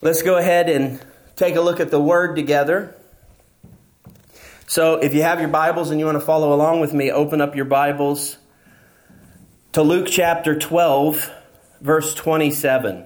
Let's go ahead and take a look at the Word together. So if you have your Bibles and you want to follow along with me, open up your Bibles to Luke chapter 12, verse 27.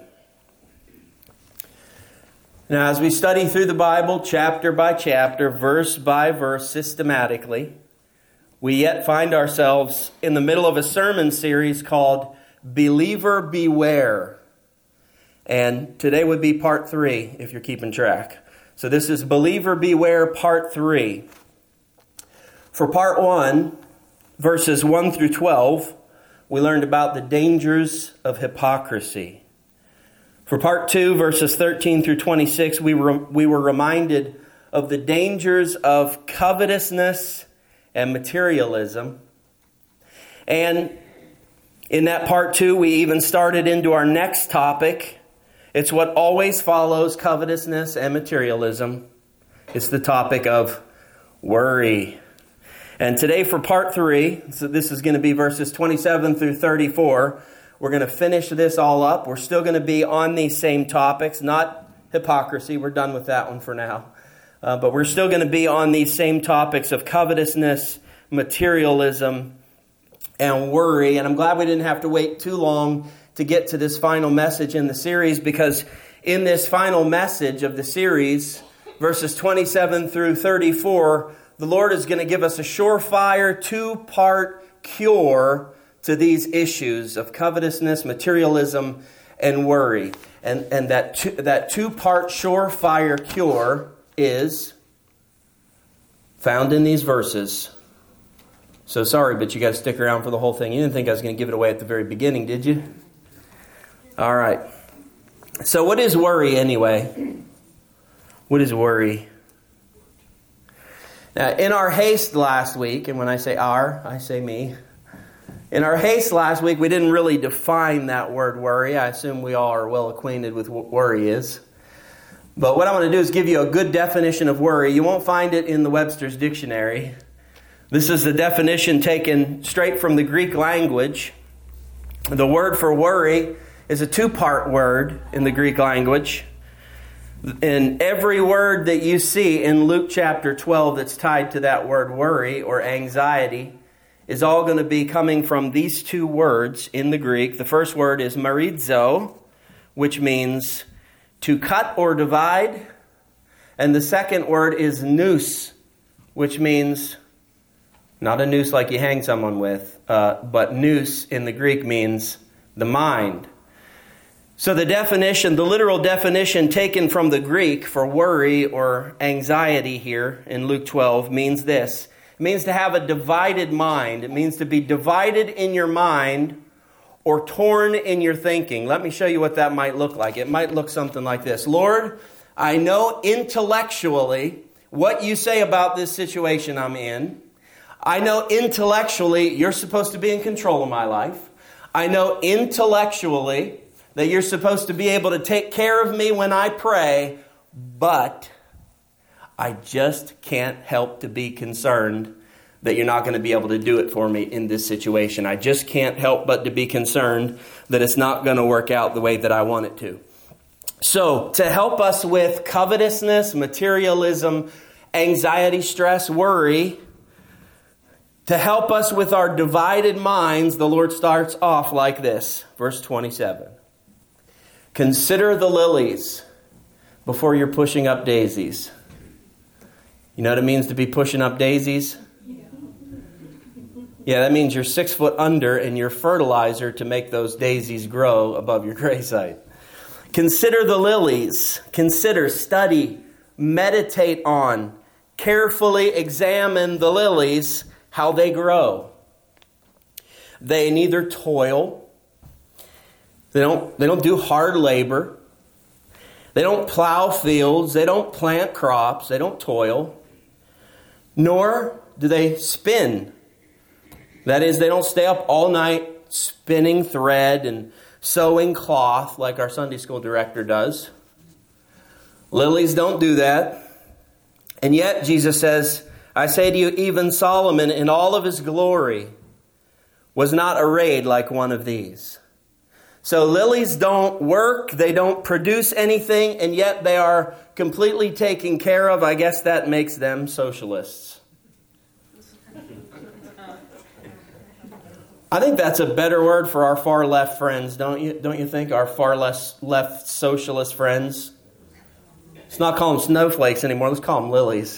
Now, as we study through the Bible, chapter by chapter, verse by verse, systematically, we yet find ourselves in the middle of a sermon series called Believer Beware. And today would be part 3, if you're keeping track. So this is Believer Beware, part 3. For part 1, verses 1 through 12, we learned about the dangers of hypocrisy. For part 2, verses 13 through 26, we were reminded of the dangers of covetousness and materialism. And in that part 2, we even started into our next topic. It's what always follows covetousness and materialism. It's the topic of worry. And today for part 3, so this is going to be verses 27 through 34, we're going to finish this all up. We're still going to be on these same topics, not hypocrisy. We're done with that one for now. But we're still going to be on these same topics of covetousness, materialism, and worry. And I'm glad we didn't have to wait too long to get to this final message in the series, because in this final message of the series, verses 27 through 34, the Lord is going to give us a surefire 2-part cure to these issues of covetousness, materialism, and worry. And that 2-part surefire cure is found in these verses. So sorry, but you got to stick around for the whole thing. You didn't think I was going to give it away at the very beginning, did you? All right. So what is worry anyway? What is worry? Now, in our haste last week, and when I say our, I say me. In our haste last week, we didn't really define that word worry. I assume we all are well acquainted with what worry is. But what I want to do is give you a good definition of worry. You won't find it in the Webster's Dictionary. This is the definition taken straight from the Greek language. The word for worry is a 2-part word in the Greek language. And every word that you see in Luke chapter 12 that's tied to that word worry or anxiety is all going to be coming from these 2 words in the Greek. The first word is marizo, which means to cut or divide. And the second word is nous, which means not a noose like you hang someone with, but nous in the Greek means the mind. So the definition, the literal definition taken from the Greek for worry or anxiety here in Luke 12 means this. It means to have a divided mind. It means to be divided in your mind or torn in your thinking. Let me show you what that might look like. It might look something like this. Lord, I know intellectually what you say about this situation I'm in. I know intellectually you're supposed to be in control of my life. I know intellectually that you're supposed to be able to take care of me when I pray, but I just can't help to be concerned that you're not going to be able to do it for me in this situation. I just can't help but to be concerned that it's not going to work out the way that I want it to. So, to help us with covetousness, materialism, anxiety, stress, worry, to help us with our divided minds, the Lord starts off like this, verse 27. Consider the lilies before you're pushing up daisies. You know what it means to be pushing up daisies? Yeah, that means you're 6 foot under and you're fertilizer to make those daisies grow above your grave site. Consider the lilies. Consider, study, meditate on, carefully examine the lilies, how they grow. They neither toil. They don't do hard labor. They don't plow fields. They don't plant crops. They don't toil. Nor do they spin. That is, they don't stay up all night spinning thread and sewing cloth like our Sunday school director does. Lilies don't do that. And yet, Jesus says, I say to you, even Solomon in all of his glory was not arrayed like one of these. So lilies don't work, they don't produce anything, and yet they are completely taken care of. I guess that makes them socialists. I think that's a better word for our far left friends, don't you think? Our far left socialist friends. Let's not call them snowflakes anymore, let's call them lilies.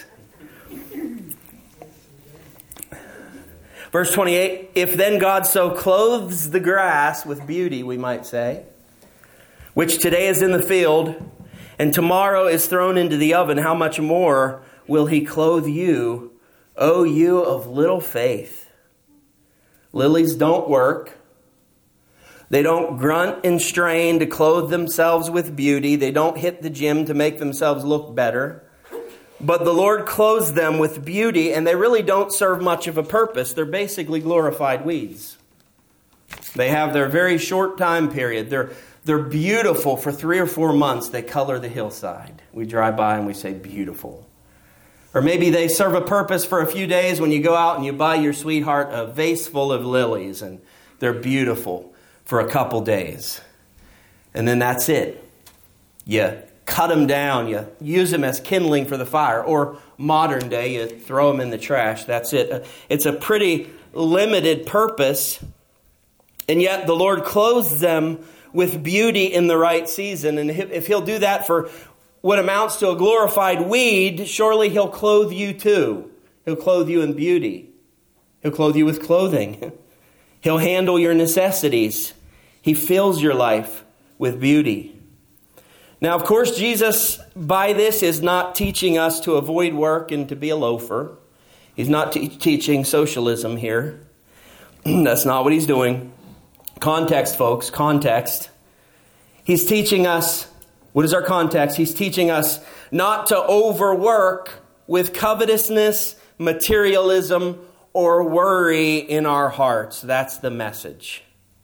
Verse 28, if then God so clothes the grass with beauty, we might say, which today is in the field, and tomorrow is thrown into the oven, how much more will He clothe you, O you of little faith? Lilies don't work. They don't grunt and strain to clothe themselves with beauty. They don't hit the gym to make themselves look better. But the Lord clothes them with beauty, and they really don't serve much of a purpose. They're basically glorified weeds. They have their very short time period. They're beautiful for 3 or 4 months. They color the hillside. We drive by and we say, beautiful. Or maybe they serve a purpose for a few days when you go out and you buy your sweetheart a vase full of lilies, and they're beautiful for a couple days. And then that's it. You cut them down, you use them as kindling for the fire, or modern day, you throw them in the trash. That's it. It's a pretty limited purpose, and yet the Lord clothes them with beauty in the right season. And if He'll do that for what amounts to a glorified weed, surely He'll clothe you too. He'll clothe you in beauty. He'll clothe you with clothing. He'll handle your necessities. He fills your life with beauty. Now, of course, Jesus, by this, is not teaching us to avoid work and to be a loafer. He's not teaching socialism here. That's not what He's doing. Context, folks, context. He's teaching us, what is our context? He's teaching us not to overwork with covetousness, materialism, or worry in our hearts. That's the message.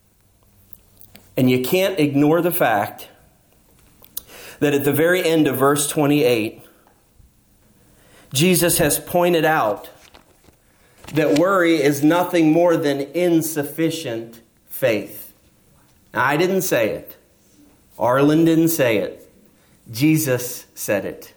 And you can't ignore the fact that at the very end of verse 28, Jesus has pointed out that worry is nothing more than insufficient faith. Now, I didn't say it. Arlen didn't say it. Jesus said it.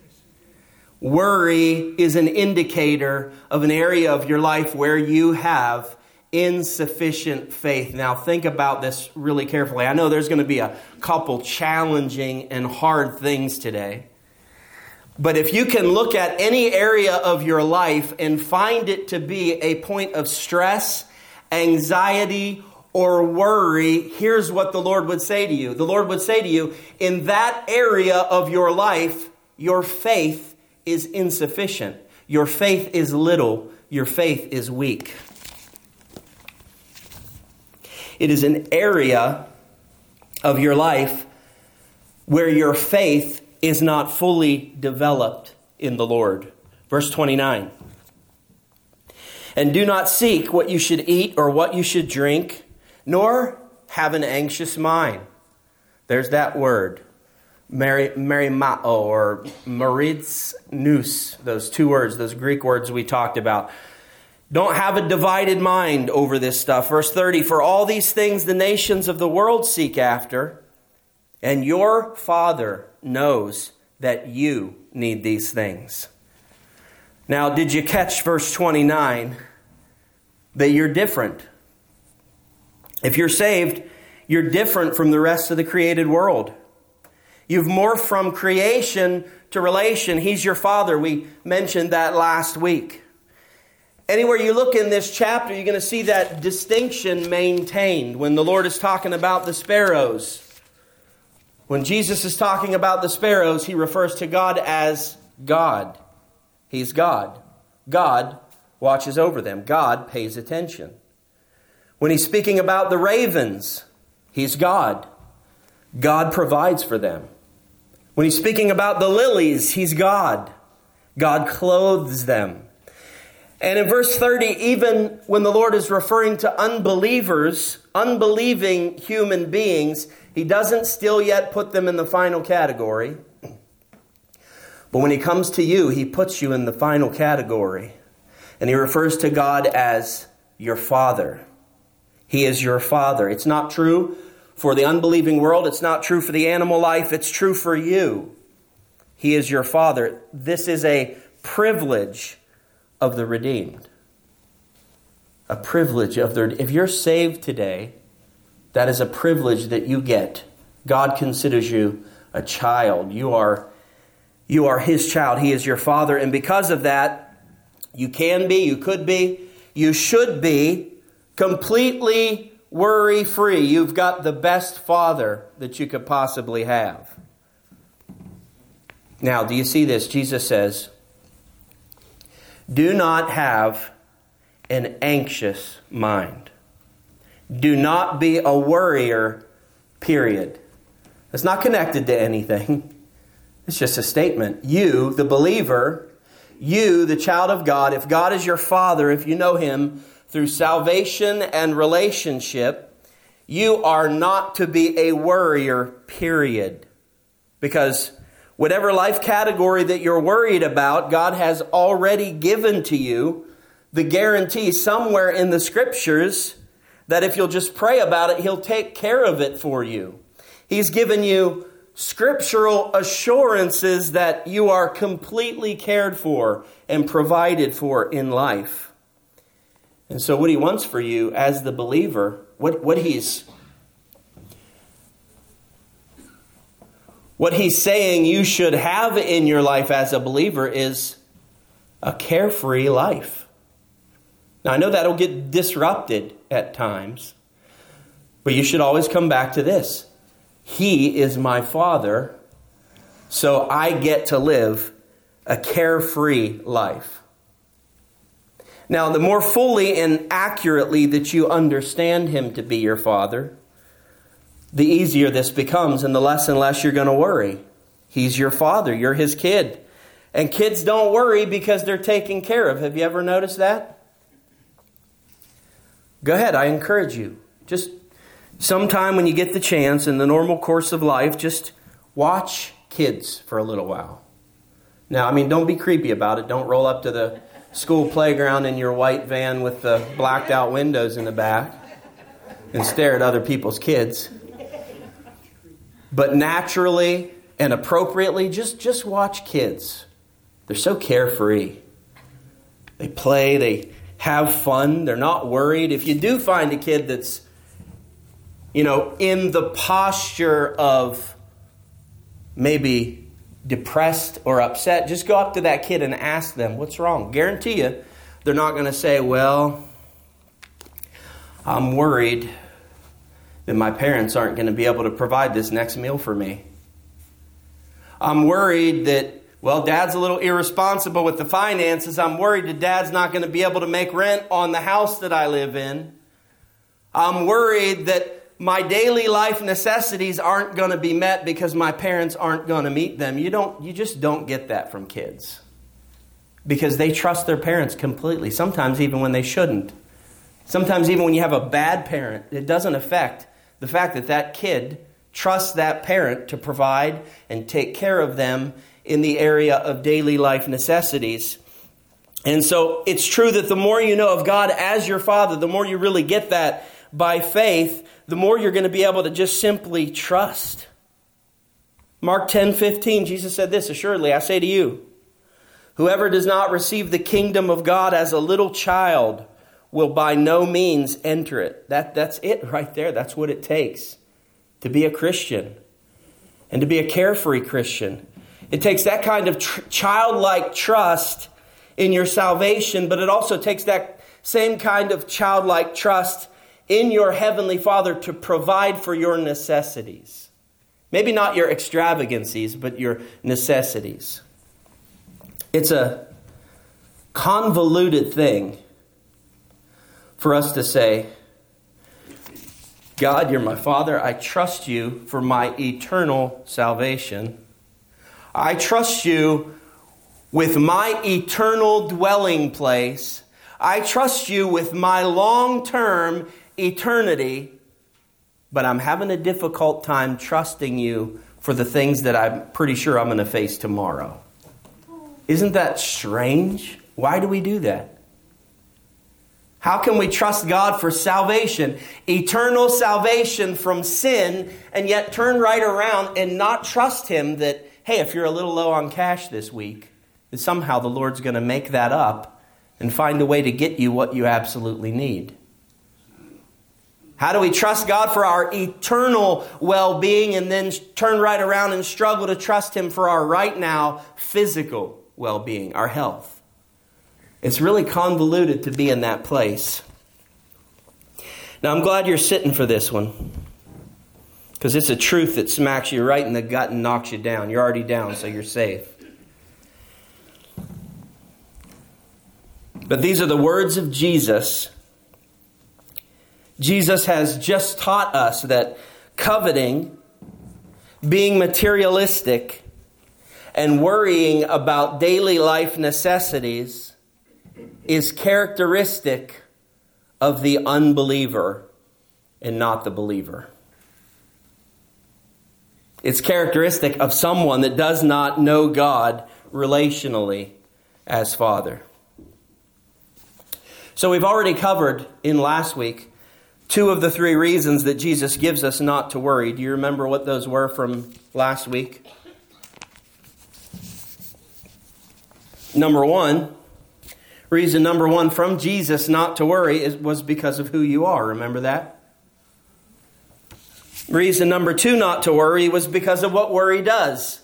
Worry is an indicator of an area of your life where you have insufficient faith. Now think about this really carefully. I know there's going to be a couple challenging and hard things today. But if you can look at any area of your life and find it to be a point of stress, anxiety, or worry, here's what the Lord would say to you. The Lord would say to you, in that area of your life, your faith is insufficient. Your faith is little. Your faith is weak. It is an area of your life where your faith is not fully developed in the Lord. Verse 29. And do not seek what you should eat or what you should drink, nor have an anxious mind. There's that word. Merimao or maritz nous. Those two words, those Greek words we talked about. Don't have a divided mind over this stuff. Verse 30, for all these things the nations of the world seek after, and your Father knows that you need these things. Now, did you catch verse 29? That you're different. If you're saved, you're different from the rest of the created world. You've morphed from creation to relation. He's your Father. We mentioned that last week. Anywhere you look in this chapter, you're going to see that distinction maintained. When the Lord is talking about the sparrows, when Jesus is talking about the sparrows, He refers to God as God. He's God. God watches over them. God pays attention. When He's speaking about the ravens, He's God. God provides for them. When He's speaking about the lilies, He's God. God clothes them. And in verse 30, even when the Lord is referring to unbelievers, unbelieving human beings, He doesn't still yet put them in the final category. But when He comes to you, He puts you in the final category. And He refers to God as your Father. He is your Father. It's not true for the unbelieving world. It's not true for the animal life. It's true for you. He is your Father. This is a privilege of the redeemed. A privilege of the... If you're saved today, that is a privilege that you get. God considers you a child. You are His child. He is your Father. And because of that, you can be, you could be, you should be completely worry-free. You've got the best Father that you could possibly have. Now, do you see this? Jesus says, do not have an anxious mind. Do not be a worrier, period. It's not connected to anything. It's just a statement. You, the believer, you, the child of God, if God is your Father, if you know Him through salvation and relationship, you are not to be a worrier, period. Because whatever life category that you're worried about, God has already given to you the guarantee somewhere in the Scriptures that if you'll just pray about it, He'll take care of it for you. He's given you scriptural assurances that you are completely cared for and provided for in life. And so what He wants for you as the believer, what He's saying you should have in your life as a believer is a carefree life. Now, I know that'll get disrupted at times, but you should always come back to this. He is my Father, so I get to live a carefree life. Now, the more fully and accurately that you understand Him to be your Father, the easier this becomes and less you're going to worry. He's your Father. You're His kid. And kids don't worry because they're taken care of. Have you ever noticed that? Go ahead. I encourage you. Just sometime when you get the chance in the normal course of life, just watch kids for a little while. Now, don't be creepy about it. Don't roll up to the school playground in your white van with the blacked out windows in the back and stare at other people's kids. But naturally and appropriately, just watch kids. They're so carefree. They play, they have fun, they're not worried. If you do find a kid that's, in the posture of maybe depressed or upset, just go up to that kid and ask them, what's wrong? Guarantee you, they're not going to say, well, I'm worried that my parents aren't going to be able to provide this next meal for me. I'm worried that, Dad's a little irresponsible with the finances. I'm worried that Dad's not going to be able to make rent on the house that I live in. I'm worried that my daily life necessities aren't going to be met because my parents aren't going to meet them. You just don't get that from kids. Because they trust their parents completely. Sometimes even when they shouldn't. Sometimes even when you have a bad parent, it doesn't affect the fact that that kid trusts that parent to provide and take care of them in the area of daily life necessities. And so it's true that the more you know of God as your Father, the more you really get that by faith, the more you're going to be able to just simply trust. Mark 10:15, Jesus said this, assuredly, I say to you, whoever does not receive the kingdom of God as a little child will by no means enter it. That's it right there. That's what it takes to be a Christian and to be a carefree Christian. It takes that kind of childlike trust in your salvation, but it also takes that same kind of childlike trust in your Heavenly Father to provide for your necessities. Maybe not your extravagancies, but your necessities. It's a convoluted thing for us to say, God, you're my Father. I trust you for my eternal salvation. I trust you with my eternal dwelling place. I trust you with my long-term eternity, but I'm having a difficult time trusting you for the things that I'm pretty sure I'm going to face tomorrow. Isn't that strange? Why do we do that? How can we trust God for salvation, eternal salvation from sin, and yet turn right around and not trust Him that, hey, if you're a little low on cash this week, that somehow the Lord's going to make that up and find a way to get you what you absolutely need? How do we trust God for our eternal well-being and then turn right around and struggle to trust Him for our right now physical well-being, our health? It's really convoluted to be in that place. Now, I'm glad you're sitting for this one, because it's a truth that smacks you right in the gut and knocks you down. You're already down, so you're safe. But these are the words of Jesus. Jesus has just taught us that coveting, being materialistic, and worrying about daily life necessities is characteristic of the unbeliever and not the believer. It's characteristic of someone that does not know God relationally as Father. So we've already covered in last week 2 of the 3 reasons that Jesus gives us not to worry. Do you remember what those were from last week? Reason number one from Jesus not to worry was because of who you are. Remember that? Reason number 2 not to worry was because of what worry does.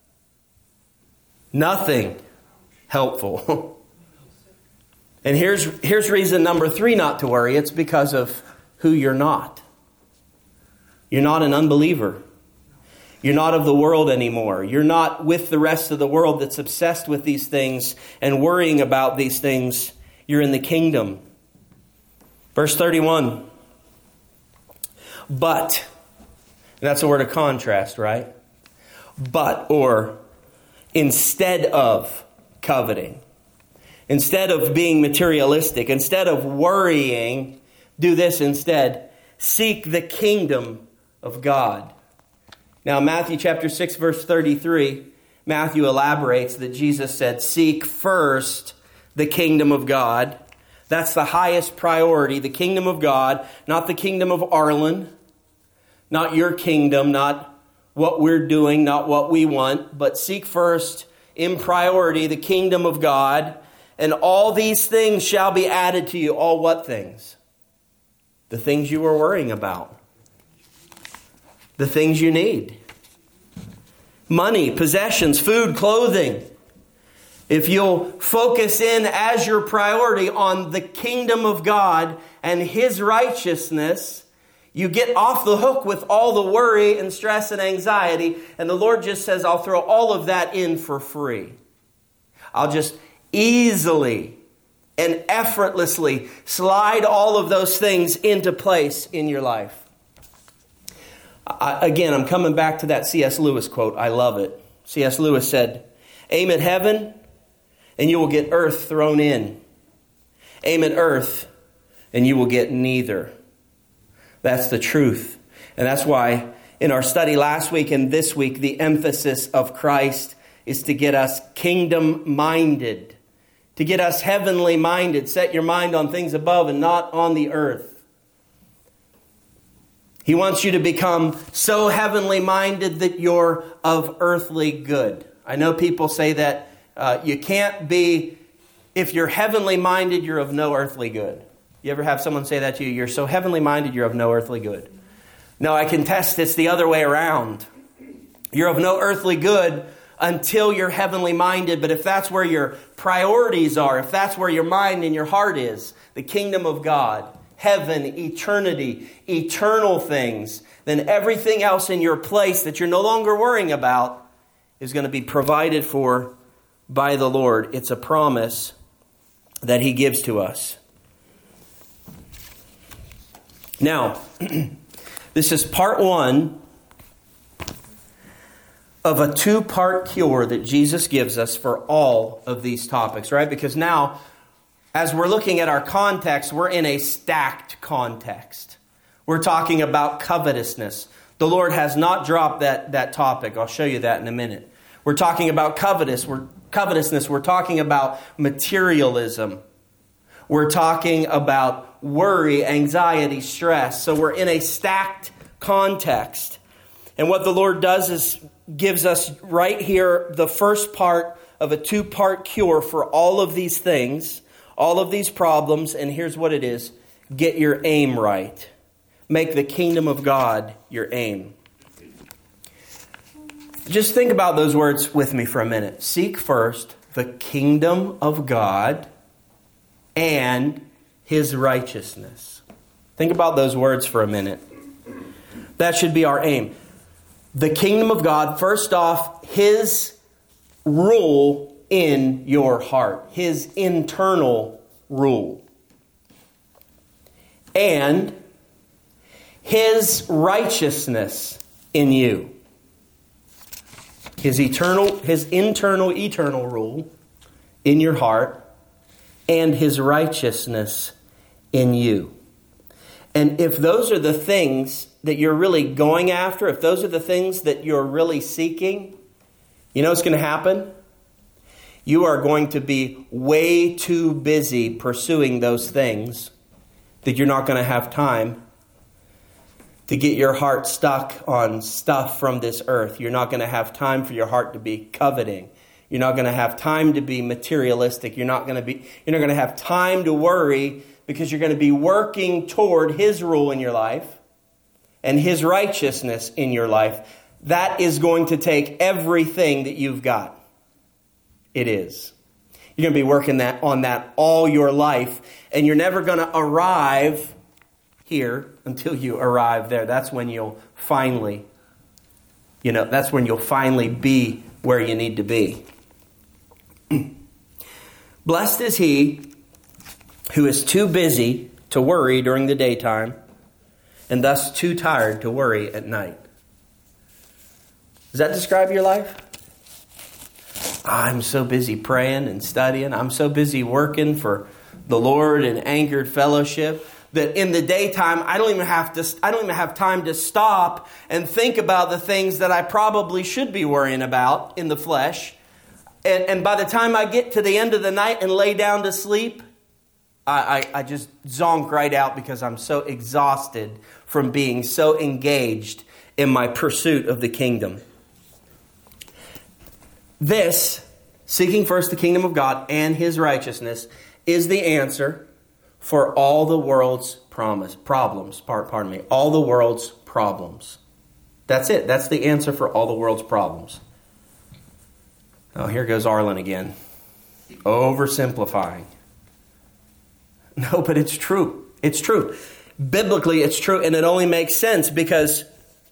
Nothing helpful. And here's reason number 3 not to worry. It's because of who you're not. You're not an unbeliever. You're not of the world anymore. You're not with the rest of the world that's obsessed with these things and worrying about these things. You're in the kingdom. Verse 31. But, and that's a word of contrast, right? But, or instead of coveting, instead of being materialistic, instead of worrying, do this instead. Seek the kingdom of God. Now, Matthew chapter 6, verse 33, Matthew elaborates that Jesus said, seek first the kingdom of God. That's the highest priority, the kingdom of God, not the kingdom of Arlen, not your kingdom, not what we're doing, not what we want, but seek first in priority the kingdom of God, and all these things shall be added to you. All what things? The things you were worrying about. The things you need. Money, possessions, food, clothing. If you'll focus in as your priority on the kingdom of God and His righteousness, you get off the hook with all the worry and stress and anxiety. And the Lord just says, I'll throw all of that in for free. I'll just easily and effortlessly slide all of those things into place in your life. Again, I'm coming back to that C.S. Lewis quote. I love it. C.S. Lewis said, aim at heaven and you will get earth thrown in. Aim at earth and you will get neither. That's the truth. And that's why in our study last week and this week, the emphasis of Christ is to get us kingdom-minded, to get us heavenly minded. Set your mind on things above and not on the earth. He wants you to become so heavenly minded that you're of earthly good. I know people say that you can't be, if you're heavenly minded, you're of no earthly good. You ever have someone say that to you? You're so heavenly minded, you're of no earthly good. No, I contest it's the other way around. You're of no earthly good until you're heavenly minded. But if that's where your priorities are, if that's where your mind and your heart is, the kingdom of God, heaven, eternity, eternal things, then everything else in your place that you're no longer worrying about is going to be provided for by the Lord. It's a promise that He gives to us. Now, this is part 1 of a 2-part cure that Jesus gives us for all of these topics, right? Because now, as we're looking at our context, we're in a stacked context. We're talking about covetousness. The Lord has not dropped that topic. I'll show you that in a minute. We're talking about covetousness. We're talking about materialism. We're talking about worry, anxiety, stress. So we're in a stacked context. And what the Lord does is gives us right here the first part of a two-part cure for all of these things, all of these problems. And here's what it is. Get your aim right. Make the kingdom of God your aim. Just think about those words with me for a minute. Seek first the kingdom of God and His righteousness. Think about those words for a minute. That should be our aim. The kingdom of God, first off, His rule in your heart. His internal rule. And His righteousness in you. His internal rule in your heart and His righteousness in you. And if those are the things that you're really going after, if those are the things that you're really seeking, you know what's going to happen? You are going to be way too busy pursuing those things that you're not going to have time to get your heart stuck on stuff from this earth. You're not going to have time for your heart to be coveting. You're not going to have time to be materialistic. You're not going to have time to worry, because you're going to be working toward His rule in your life and His righteousness in your life. That is going to take everything that you've got. It is. You're going to be working on that all your life, and you're never going to arrive here until you arrive there. That's when you'll finally, be where you need to be. Blessed is he who is too busy to worry during the daytime and thus too tired to worry at night. Does that describe your life? I'm so busy praying and studying. I'm so busy working for the Lord and Anchored Fellowship that in the daytime I don't even have time to stop and think about the things that I probably should be worrying about in the flesh. And by the time I get to the end of the night and lay down to sleep, I just zonk right out because I'm so exhausted from being so engaged in my pursuit of the kingdom. This, seeking first the kingdom of God and His righteousness, is the answer for all the world's problems. All the world's problems. That's it. That's the answer for all the world's problems. Oh, here goes Arlen again. Oversimplifying. No, but it's true. It's true. Biblically, it's true, and it only makes sense because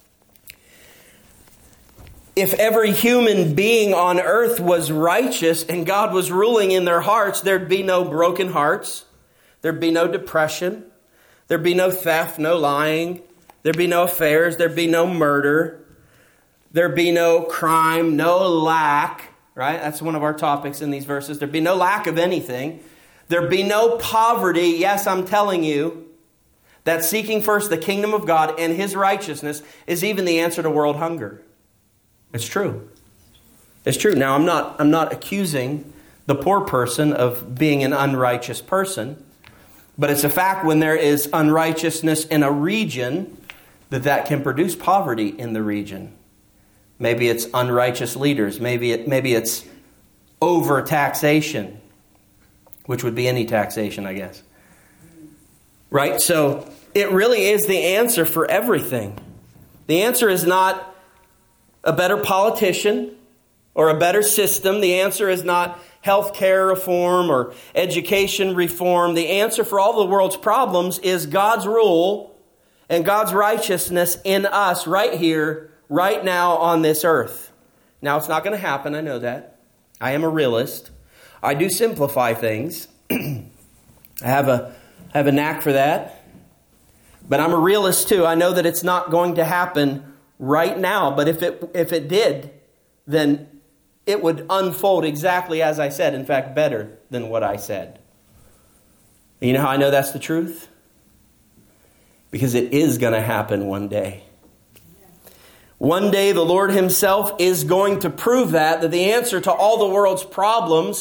if every human being on earth was righteous and God was ruling in their hearts, there'd be no broken hearts. There'd be no depression. There'd be no theft, no lying. There'd be no affairs. There'd be no murder. There'd be no crime, no lack. Right? That's one of our topics in these verses. There'd be no lack of anything. There'd be no poverty. Yes, I'm telling you that seeking first the kingdom of God and His righteousness is even the answer to world hunger. It's true. It's true. Now, I'm not accusing the poor person of being an unrighteous person, but it's a fact when there is unrighteousness in a region that can produce poverty in the region. Maybe it's unrighteous leaders. Maybe it's over-taxation, which would be any taxation, I guess. Right? So it really is the answer for everything. The answer is not a better politician or a better system. The answer is not health care reform or education reform. The answer for all the world's problems is God's rule and God's righteousness in us right here, right now on this earth. Now, it's not going to happen. I know that. I am a realist. I do simplify things. I have a knack for that. But I'm a realist too. I know that it's not going to happen right now. But if it did, then it would unfold exactly as I said. In fact, better than what I said. And you know how I know that's the truth? Because it is going to happen one day. One day the Lord Himself is going to prove that the answer to all the world's problems,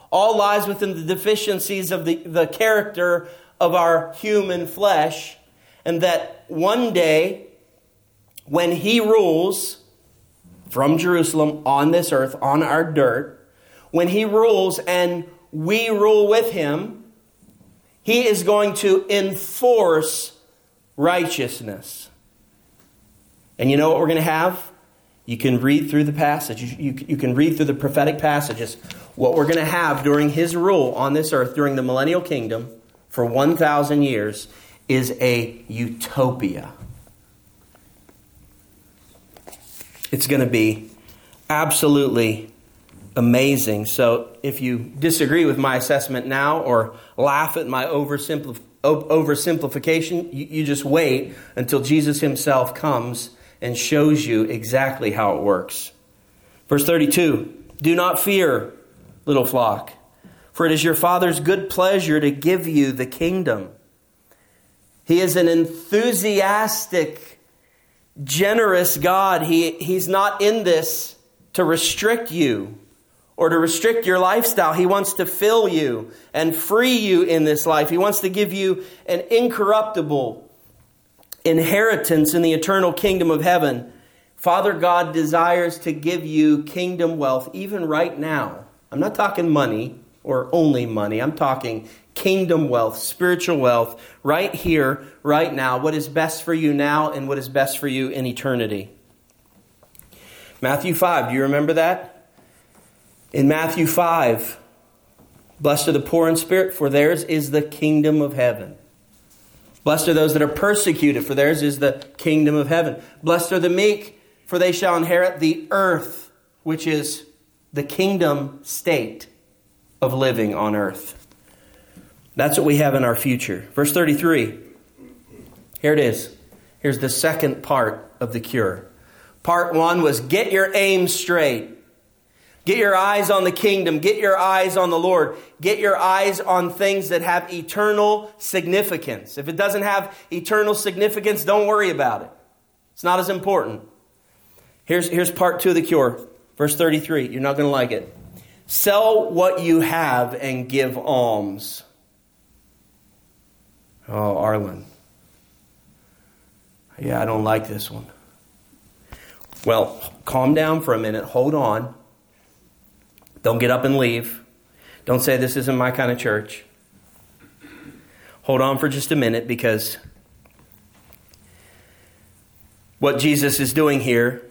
All lies within the deficiencies of the character of our human flesh. And that one day, when He rules from Jerusalem on this earth, on our dirt, when He rules and we rule with Him, He is going to enforce righteousness. And you know what we're going to have? You can read through the passage. You can read through the prophetic passages. What we're going to have during His rule on this earth, during the millennial kingdom, for 1,000 years, is a utopia. It's going to be absolutely amazing. So if you disagree with my assessment now or laugh at my oversimplification, you just wait until Jesus Himself comes and shows you exactly how it works. Verse 32, do not fear, little flock, for it is your Father's good pleasure to give you the kingdom. He is an enthusiastic, generous God. He's not in this to restrict you or to restrict your lifestyle. He wants to fill you and free you in this life. He wants to give you an incorruptible inheritance in the eternal kingdom of heaven. Father God desires to give you kingdom wealth even right now. I'm not talking money or only money. I'm talking kingdom wealth, spiritual wealth, right here, right now. What is best for you now and what is best for you in eternity. Matthew 5, do you remember that? In Matthew 5, blessed are the poor in spirit, for theirs is the kingdom of heaven. Blessed are those that are persecuted, for theirs is the kingdom of heaven. Blessed are the meek, for they shall inherit the earth, which is the kingdom state of living on earth. That's what we have in our future. Verse 33. Here it is. Here's the second part of the cure. Part 1 was get your aim straight. Get your eyes on the kingdom. Get your eyes on the Lord. Get your eyes on things that have eternal significance. If it doesn't have eternal significance, don't worry about it. It's not as important. Here's part 2 of the cure. Verse 33. You're not going to like it. Sell what you have and give alms. Oh, Arlen. Yeah, I don't like this one. Well, calm down for a minute. Hold on. Don't get up and leave. Don't say this isn't my kind of church. Hold on for just a minute, because what Jesus is doing here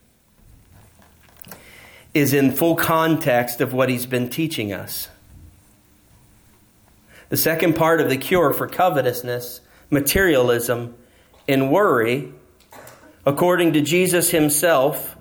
is in full context of what He's been teaching us. The second part of the cure for covetousness, materialism, and worry, according to Jesus Himself,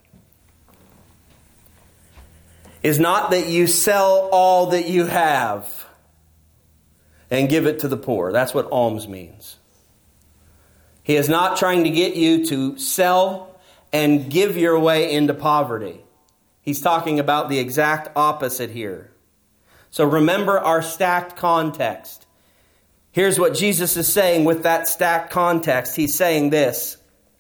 is not that you sell all that you have and give it to the poor. That's what alms means. He is not trying to get you to sell and give your way into poverty. He's talking about the exact opposite here. So remember our stacked context. Here's what Jesus is saying with that stacked context. He's saying this.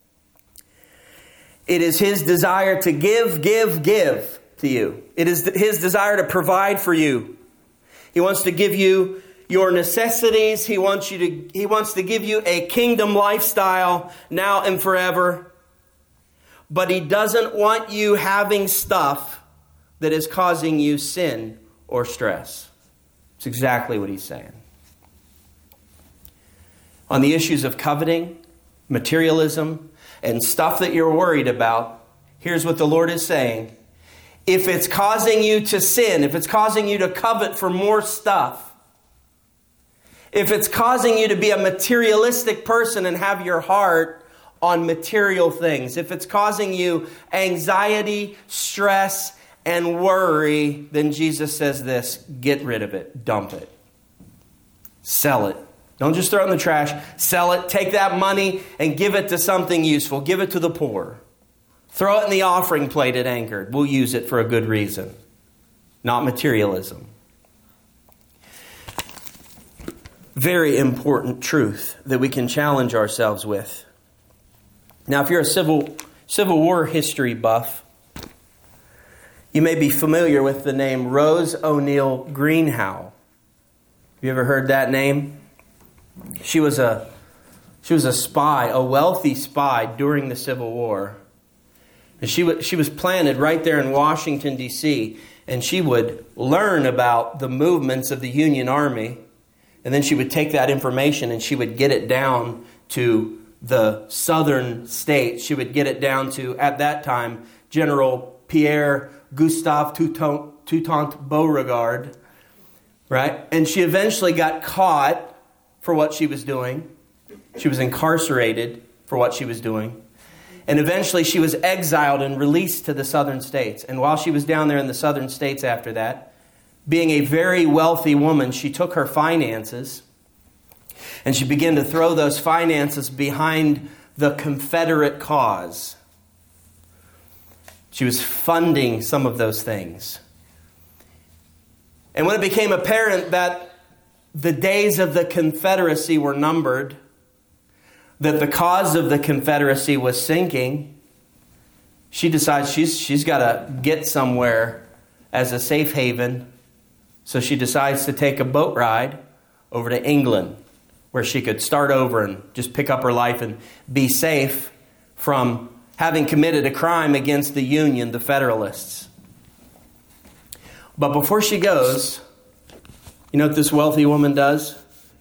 It is His desire to give to you. It is His desire to provide for you. He wants to give you your necessities. He wants to give you a kingdom lifestyle now and forever. But He doesn't want you having stuff that is causing you sin or stress. It's exactly what He's saying. On the issues of coveting, materialism, and stuff that you're worried about, here's what the Lord is saying. If it's causing you to sin, if it's causing you to covet for more stuff, if it's causing you to be a materialistic person and have your heart on material things, if it's causing you anxiety, stress, and worry, then Jesus says this, get rid of it, dump it, sell it. Don't just throw it in the trash, sell it, take that money and give it to something useful, give it to the poor. Throw it in the offering plate at Anchored. We'll use it for a good reason, not materialism. Very important truth that we can challenge ourselves with. Now, if you're a Civil War history buff, You may be familiar with the name Rose O'Neal Greenhow. Have you ever heard that name? She was a spy, a wealthy spy during the Civil War. And she was planted right there in Washington, D.C., and she would learn about the movements of the Union Army, and then she would take that information and she would get it down to the southern states. She would get it down to, at that time, General Pierre Gustave Toutant Beauregard, right? And she eventually got caught for what she was doing. She was incarcerated for what she was doing. And eventually she was exiled and released to the southern states. And while she was down there in the southern states after that, being a very wealthy woman, she took her finances and she began to throw those finances behind the Confederate cause. She was funding some of those things. And when it became apparent that the days of the Confederacy were numbered, that the cause of the Confederacy was sinking, she decides she's got to get somewhere as a safe haven. So she decides to take a boat ride over to England, where she could start over and just pick up her life and be safe from having committed a crime against the Union, the Federalists. But before she goes, you know what this wealthy woman does?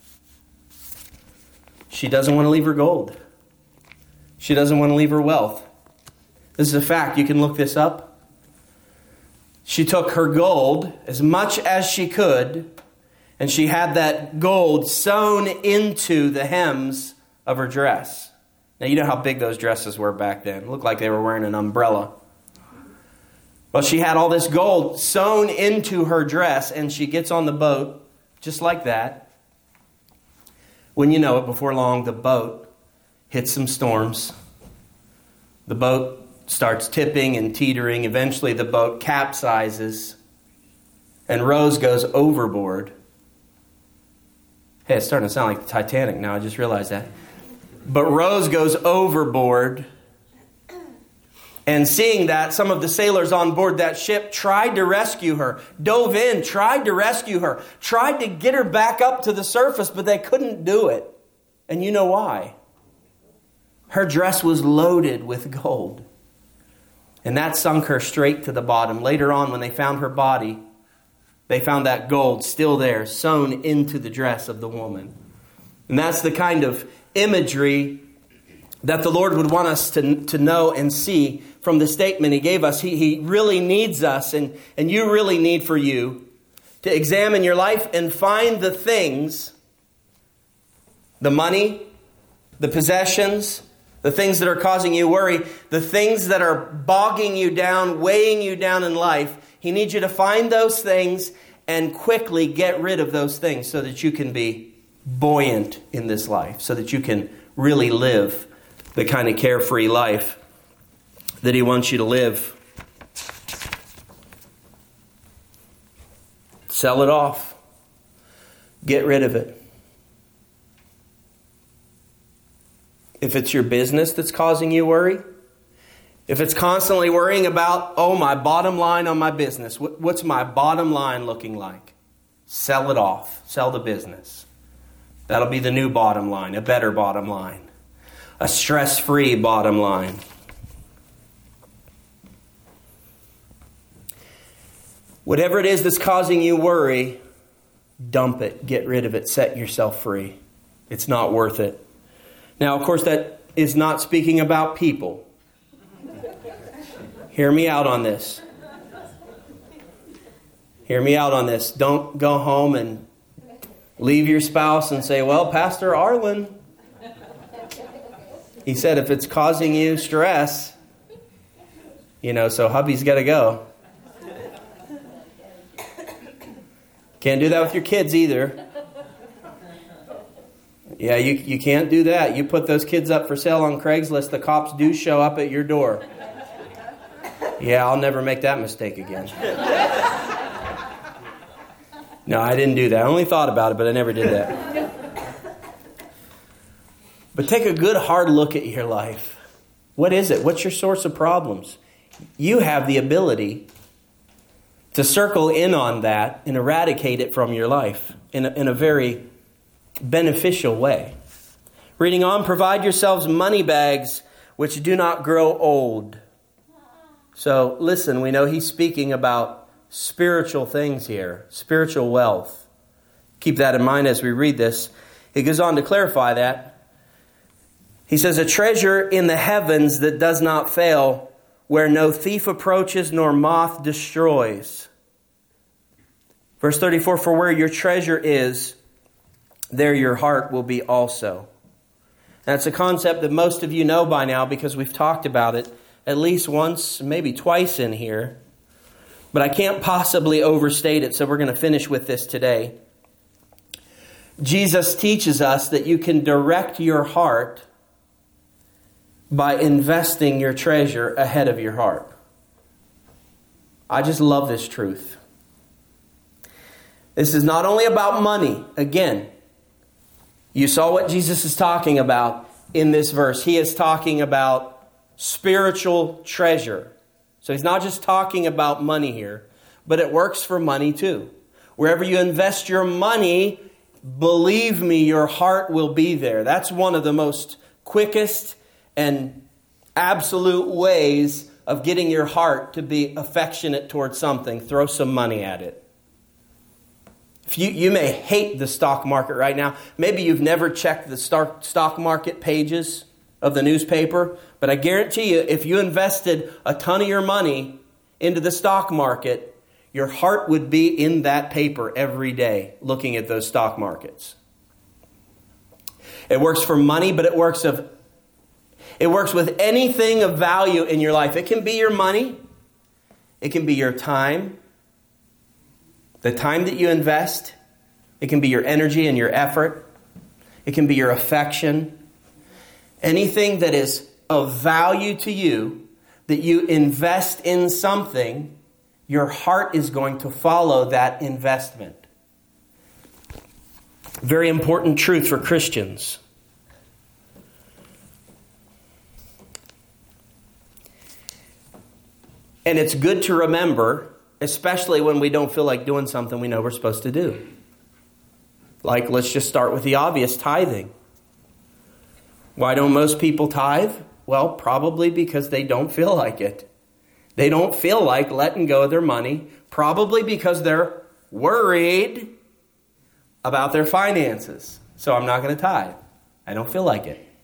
She doesn't want to leave her gold. She doesn't want to leave her wealth. This is a fact. You can look this up. She took her gold, as much as she could, and she had that gold sewn into the hems of her dress. Now, you know how big those dresses were back then. It looked like they were wearing an umbrella. Well, she had all this gold sewn into her dress, and she gets on the boat just like that. When you know it, before long, the boat hits some storms. The boat starts tipping and teetering. Eventually, the boat capsizes, and Rose goes overboard. Hey, it's starting to sound like the Titanic now. I just realized that. But Rose goes overboard. And seeing that, some of the sailors on board that ship tried to rescue her, dove in, tried to rescue her, tried to get her back up to the surface, but they couldn't do it. And you know why? Her dress was loaded with gold. And that sunk her straight to the bottom. Later on, when they found her body, they found that gold still there, sewn into the dress of the woman. And that's the kind of imagery that the Lord would want us to know and see from the statement He gave us. He really needs us, and you really need for you to examine your life and find the things, the money, the possessions, the things that are causing you worry, the things that are bogging you down, weighing you down in life. He needs you to find those things and quickly get rid of those things so that you can be buoyant in this life, so that you can really live the kind of carefree life that He wants you to live. Sell it off. Get rid of it. If it's your business that's causing you worry, if it's constantly worrying about, my bottom line on my business, what's my bottom line looking like? Sell it off. Sell the business. That'll be the new bottom line, a better bottom line. A stress-free bottom line. Whatever it is that's causing you worry, dump it, get rid of it, set yourself free. It's not worth it. Now, of course, that is not speaking about people. Hear me out on this. Hear me out on this. Don't go home and leave your spouse and say, well, Pastor Arlen, he said if it's causing you stress, so hubby's got to go. Can't do that with your kids either. Yeah, you can't do that. You put those kids up for sale on Craigslist, the cops do show up at your door. Yeah, I'll never make that mistake again. No, I didn't do that. I only thought about it, but I never did that. But take a good hard look at your life. What is it? What's your source of problems? You have the ability to circle in on that and eradicate it from your life in a very beneficial way. Reading on, provide yourselves money bags which do not grow old. So listen, we know he's speaking about spiritual things here, spiritual wealth. Keep that in mind as we read this. He goes on to clarify that. He says, a treasure in the heavens that does not fail, where no thief approaches nor moth destroys. Verse 34, for where your treasure is, there your heart will be also. That's a concept that most of you know by now because we've talked about it at least once, maybe twice in here. But I can't possibly overstate it, so we're going to finish with this today. Jesus teaches us that you can direct your heart by investing your treasure ahead of your heart. I just love this truth. This is not only about money. Again, you saw what Jesus is talking about in this verse. He is talking about spiritual treasure. So he's not just talking about money here, but it works for money too. Wherever you invest your money, believe me, your heart will be there. That's one of the most quickest and absolute ways of getting your heart to be affectionate towards something. Throw some money at it. If you may hate the stock market right now. Maybe you've never checked the stock market pages of the newspaper. But I guarantee you, if you invested a ton of your money into the stock market, your heart would be in that paper every day looking at those stock markets. It works for money, but it works with anything of value in your life. It can be your money. It can be your time. The time that you invest. It can be your energy and your effort. It can be your affection. Anything that is of value to you, that you invest in something, your heart is going to follow that investment. Very important truth for Christians. And it's good to remember, especially when we don't feel like doing something we know we're supposed to do. Like, let's just start with the obvious, tithing. Why don't most people tithe? Well, probably because they don't feel like it. They don't feel like letting go of their money, probably because they're worried about their finances. So I'm not going to tithe. I don't feel like it.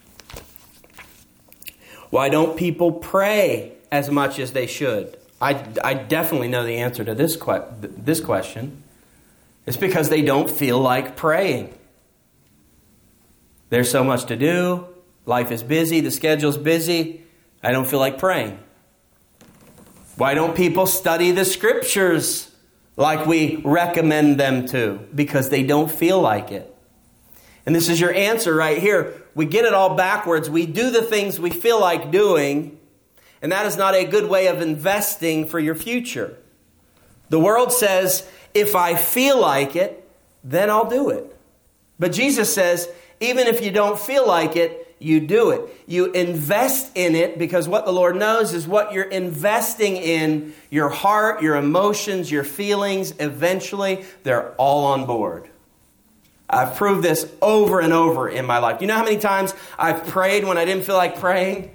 Why don't people pray as much as they should? I definitely know the answer to this question. It's because they don't feel like praying. There's so much to do. Life is busy. The schedule's busy. I don't feel like praying. Why don't people study the scriptures like we recommend them to? Because they don't feel like it. And this is your answer right here. We get it all backwards. We do the things we feel like doing, and that is not a good way of investing for your future. The world says, if I feel like it, then I'll do it. But Jesus says, even if you don't feel like it, you do it. You invest in it because what the Lord knows is what you're investing in, your heart, your emotions, your feelings, eventually they're all on board. I've proved this over and over in my life. You know how many times I've prayed when I didn't feel like praying?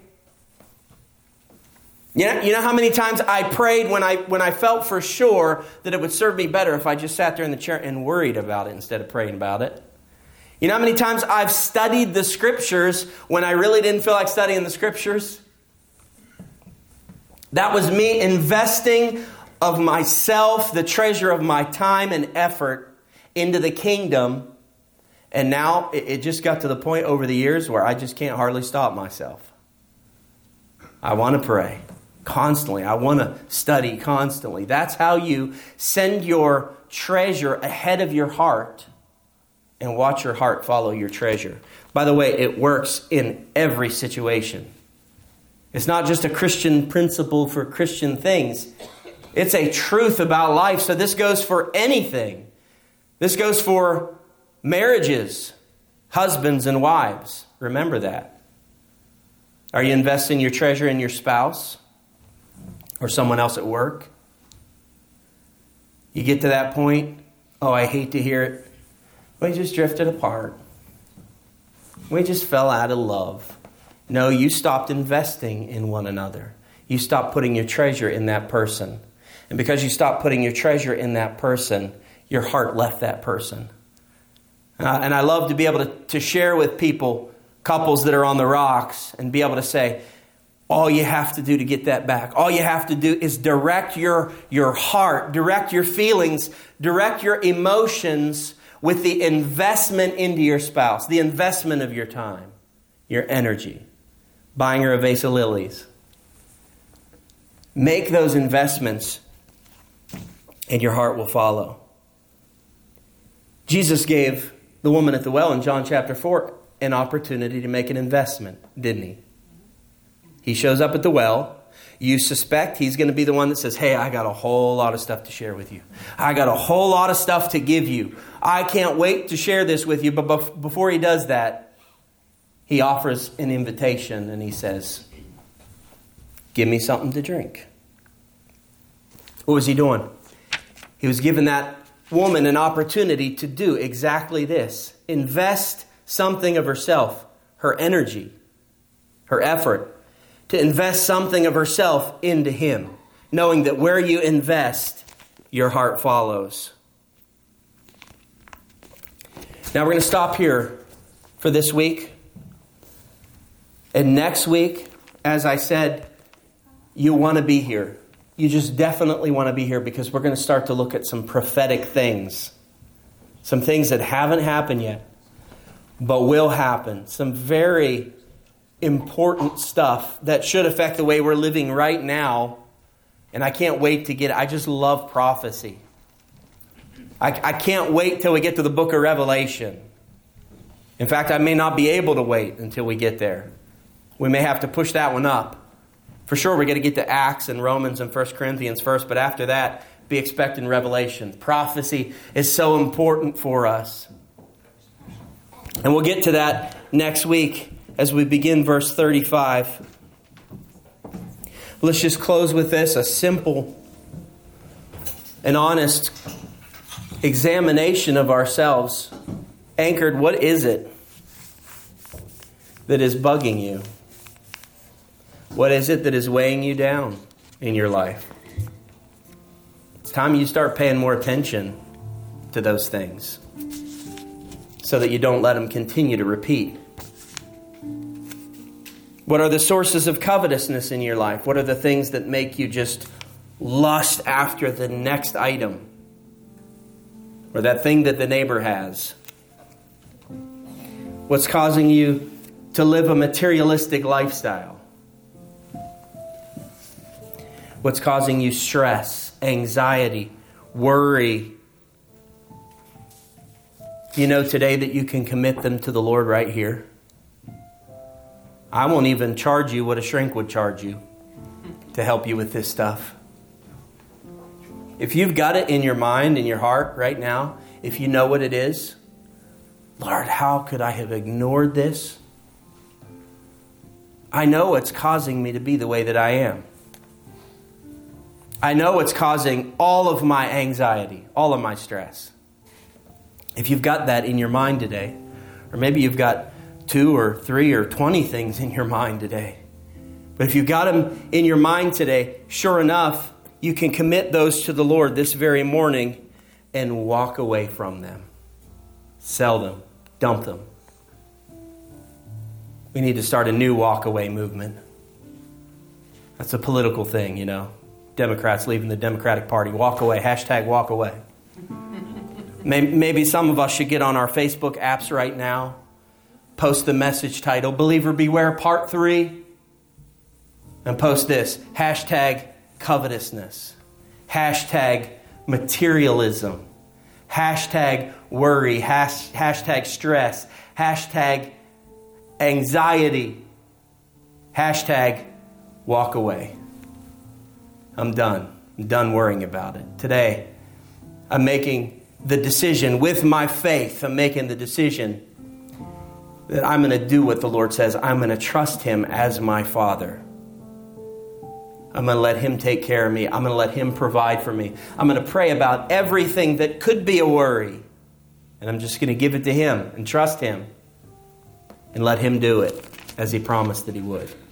You know how many times I prayed when I felt for sure that it would serve me better if I just sat there in the chair and worried about it instead of praying about it? You know how many times I've studied the scriptures when I really didn't feel like studying the scriptures? That was me investing of myself, the treasure of my time and effort into the kingdom. And now it just got to the point over the years where I just can't hardly stop myself. I want to pray constantly. I want to study constantly. That's how you send your treasure ahead of your heart and watch your heart follow your treasure. By the way, it works in every situation. It's not just a Christian principle for Christian things. It's a truth about life. So this goes for anything. This goes for marriages, husbands and wives. Remember that. Are you investing your treasure in your spouse or someone else at work? You get to that point, oh, I hate to hear it. We just drifted apart. We just fell out of love. No, you stopped investing in one another. You stopped putting your treasure in that person. And because you stopped putting your treasure in that person, your heart left that person. And I love to be able to share with people, couples that are on the rocks, and be able to say, all you have to do to get that back, all you have to do is direct your heart, direct your feelings, direct your emotions with the investment into your spouse, the investment of your time, your energy, buying her a vase of lilies. Make those investments and your heart will follow. Jesus gave the woman at the well in John chapter 4 an opportunity to make an investment, didn't he? He shows up at the well. You suspect he's going to be the one that says, hey, I got a whole lot of stuff to share with you. I got a whole lot of stuff to give you. I can't wait to share this with you. But before he does that, he offers an invitation and he says, give me something to drink. What was he doing? He was giving that woman an opportunity to do exactly this. Invest something of herself, her energy, her effort, to invest something of herself into him, knowing that where you invest, your heart follows. Now we're going to stop here for this week. And next week, as I said, you want to be here. You just definitely want to be here because we're going to start to look at some prophetic things. Some things that haven't happened yet, but will happen. Some very important stuff that should affect the way we're living right now. And I can't wait to get it. I just love prophecy. I can't wait till we get to the book of Revelation. In fact, I may not be able to wait until we get there. We may have to push that one up. For sure, we're going to get to Acts and Romans and 1 Corinthians first, but after that, be expecting Revelation. Prophecy is so important for us. And we'll get to that next week as we begin verse 35. Let's just close with this, a simple and honest examination of ourselves. Anchored, what is it that is bugging you? What is it that is weighing you down in your life? It's time you start paying more attention to those things so that you don't let them continue to repeat. What are the sources of covetousness in your life? What are the things that make you just lust after the next item? Or that thing that the neighbor has? What's causing you to live a materialistic lifestyle? What's causing you stress, anxiety, worry? You know today that you can commit them to the Lord right here. I won't even charge you what a shrink would charge you to help you with this stuff. If you've got it in your mind, in your heart right now, if you know what it is, Lord, how could I have ignored this? I know it's causing me to be the way that I am. I know it's causing all of my anxiety, all of my stress. If you've got that in your mind today, or maybe you've got 2 or 3 or 20 things in your mind today. But if you've got them in your mind today, sure enough, you can commit those to the Lord this very morning and walk away from them. Sell them. Dump them. We need to start a new walk away movement. That's a political thing, you know. Democrats leaving the Democratic Party. Walk away. Hashtag walk away. Maybe some of us should get on our Facebook apps right now. Post the message title, Believer Beware Part 3. And post this. Hashtag covetousness. Hashtag materialism. Hashtag worry. Hashtag stress. Hashtag anxiety. Hashtag walk away. I'm done. I'm done worrying about it. Today, I'm making the decision with my faith. I'm making the decision that I'm going to do what the Lord says. I'm going to trust Him as my Father. I'm going to let Him take care of me. I'm going to let Him provide for me. I'm going to pray about everything that could be a worry. And I'm just going to give it to Him and trust Him and let Him do it as He promised that He would.